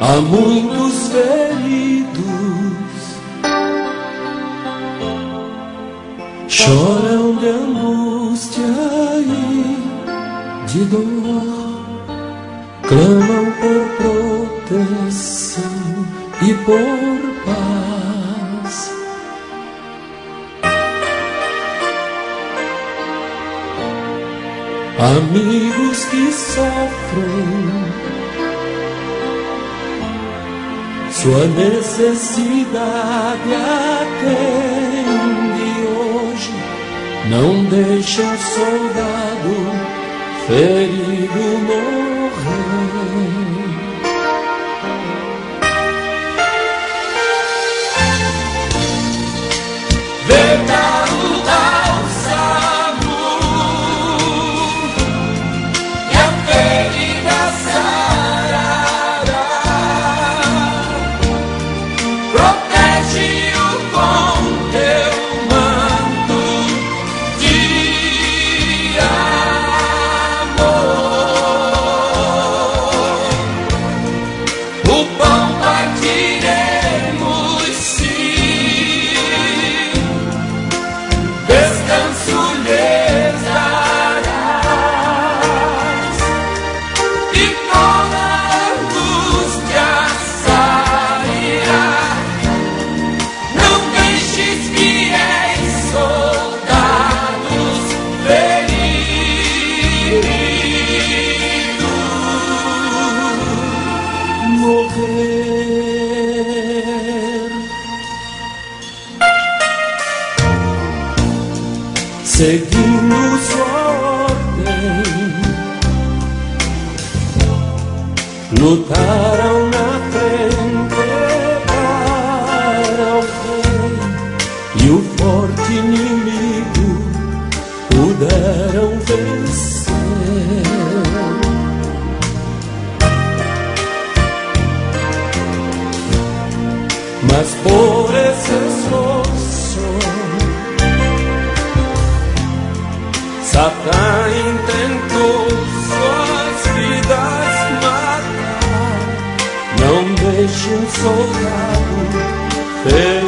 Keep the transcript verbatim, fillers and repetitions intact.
Há muitos feridos, choram de angústia e de dor, clamam por proteção e por paz. Amigos que sofrem sua necessidade atende hoje, não deixa um soldado ferido morrer. Verdade ao salvo e a ferida sarará. Protege-o com teu manto de amor. O pão partiremos sim, descanso lhes darás, e toda angústia sairá. Não deixes fiéis soldados feridos morrer. Seguindo sua ordem, lutaram na frente para o rei, e o forte inimigo puderam vencer. Mas por esse esforço Satã intentou suas vidas matar. Não deixe um soldado ferido